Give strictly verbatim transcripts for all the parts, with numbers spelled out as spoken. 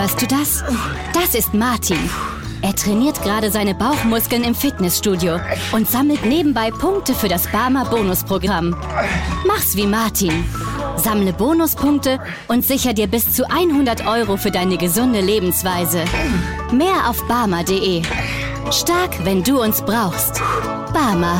Hörst du das? Das ist Martin. Er trainiert gerade seine Bauchmuskeln im Fitnessstudio und sammelt nebenbei Punkte für das Barmer Bonusprogramm. Mach's wie Martin. Sammle Bonuspunkte und sicher dir bis zu hundert Euro für deine gesunde Lebensweise. Mehr auf barmer punkt de. Stark, wenn du uns brauchst. Barmer.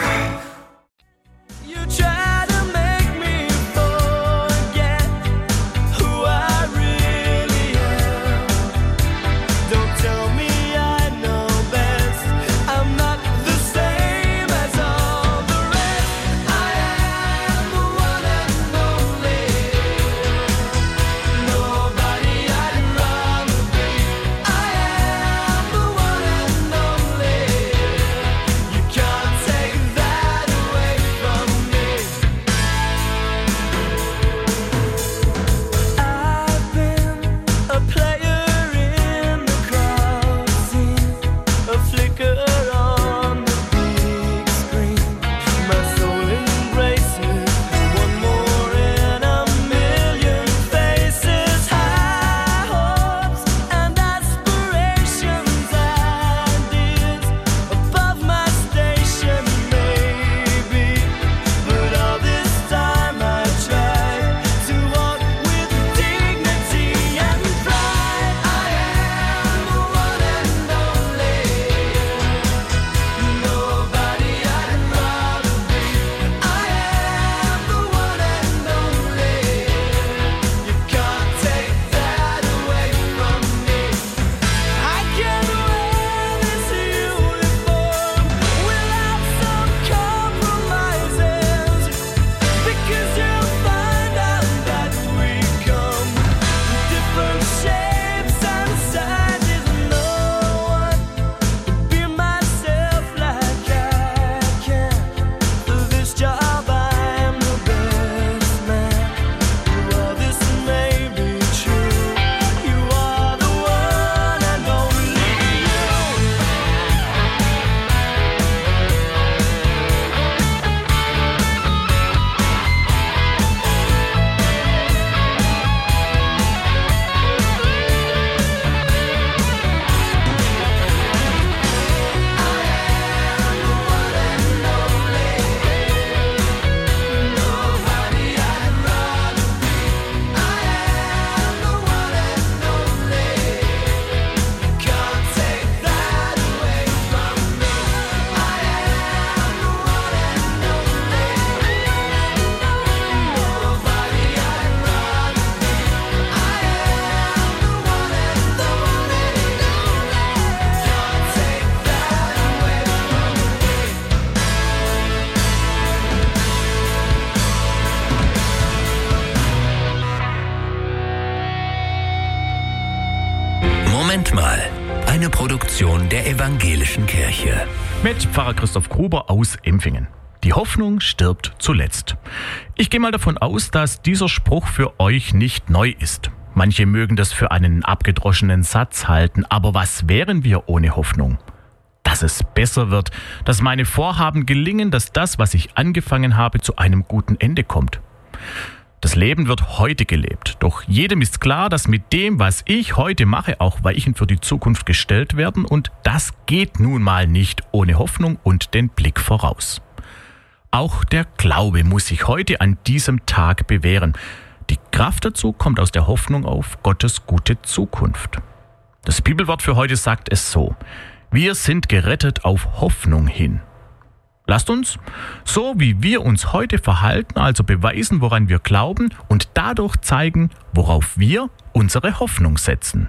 Moment mal, eine Produktion der Evangelischen Kirche. Mit Pfarrer Christoph Gruber aus Empfingen. Die Hoffnung stirbt zuletzt. Ich gehe mal davon aus, dass dieser Spruch für euch nicht neu ist. Manche mögen das für einen abgedroschenen Satz halten, aber was wären wir ohne Hoffnung? Dass es besser wird, dass meine Vorhaben gelingen, dass das, was ich angefangen habe, zu einem guten Ende kommt. Das Leben wird heute gelebt, doch jedem ist klar, dass mit dem, was ich heute mache, auch Weichen für die Zukunft gestellt werden und das geht nun mal nicht ohne Hoffnung und den Blick voraus. Auch der Glaube muss sich heute an diesem Tag bewähren. Die Kraft dazu kommt aus der Hoffnung auf Gottes gute Zukunft. Das Bibelwort für heute sagt es so: Wir sind gerettet auf Hoffnung hin. Lasst uns, so wie wir uns heute verhalten, also beweisen, woran wir glauben und dadurch zeigen, worauf wir unsere Hoffnung setzen.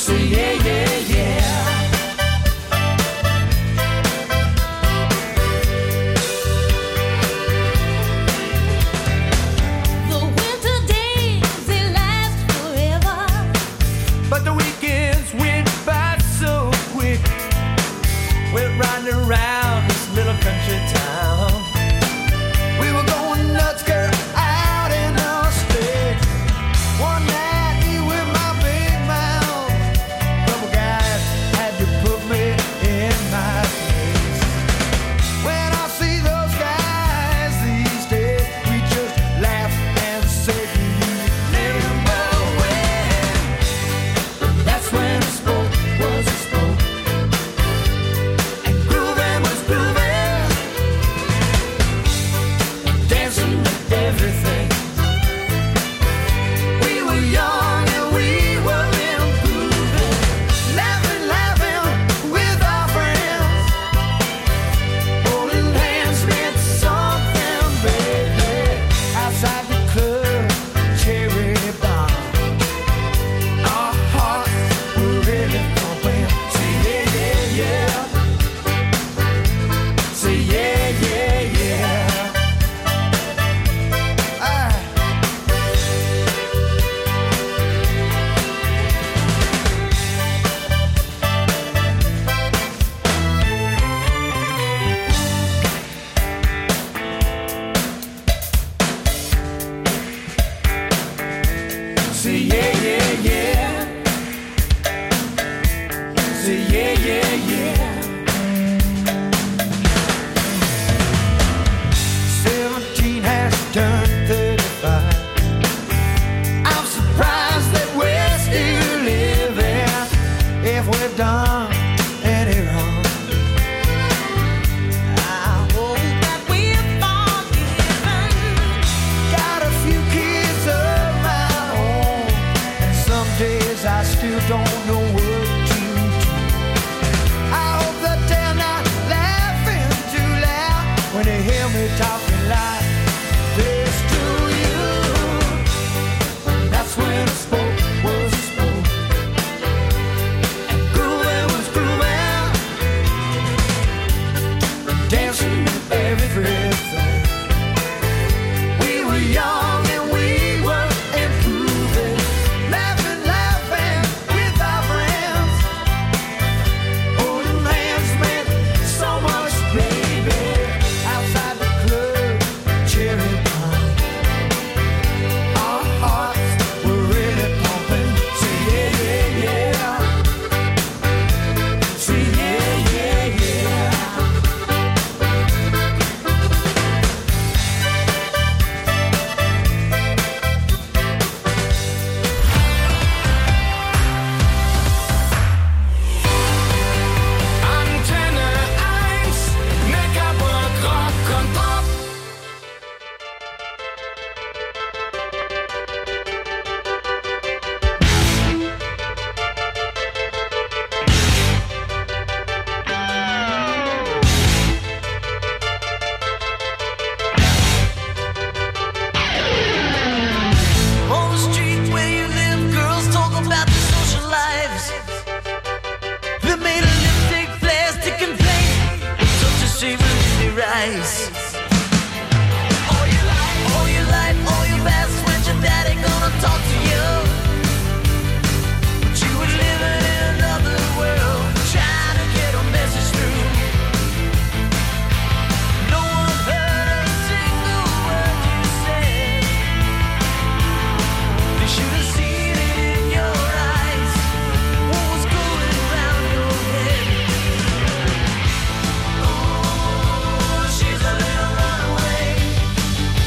eyes. All your life, all your life, all your past, when your daddy gonna talk to you.